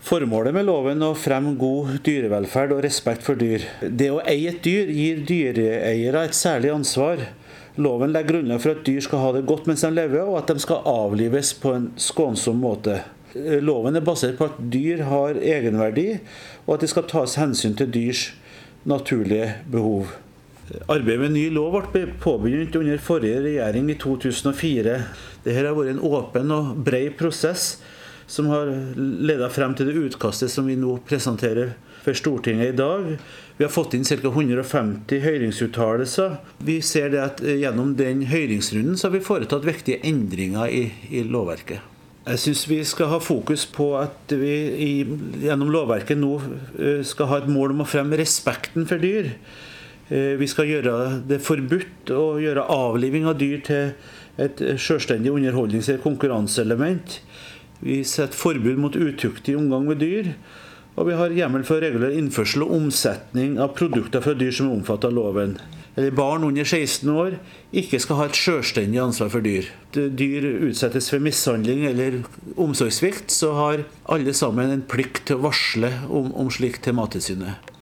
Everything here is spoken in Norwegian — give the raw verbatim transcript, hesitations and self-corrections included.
Formålet med loven er å fremme god dyrevelferd og respekt for dyr. Det å eie et dyr gir dyreeiere et særlig ansvar. Loven legger grunnlag for at dyr skal ha det godt mens de lever, og at de skal avlives på en skånsom måte. Loven er basert på at dyr har egenverdi, og at det skal tas hensyn til dyrs naturlige behov. Arbeidet med ny lov ble påbegynt under forrige regjering i to tusen og fire. Dette har vært en åpen og bred prosess som har ledet frem til det utkastet som vi nå presenterer for Stortinget i dag. Vi har fått inn ca. hundre og femti høringsuttalelser. Vi ser det at gjennom den høringsrunden så har vi foretatt viktige endringer i, i lovverket. Jeg synes vi skal ha fokus på at vi i, gjennom lovverket nå skal ha et mål om å fremme respekten for dyr. Vi skal gjøre det forbudt å gjøre avliving av dyr til et selvstendig underholdnings- eller konkurranseelement. Vi setter forbud mot utuktig omgang med dyr, og vi har hjemmel for å regulere innførsel og omsetning av produkter fra dyr som er omfattet av loven. Eller barn under seksten år ikke skal ha et selvstendig ansvar for dyr. Dyr utsettes for mishandling eller omsorgssvikt, så har alle sammen en plikt til å varsle om, om slikt til Mattilsynet.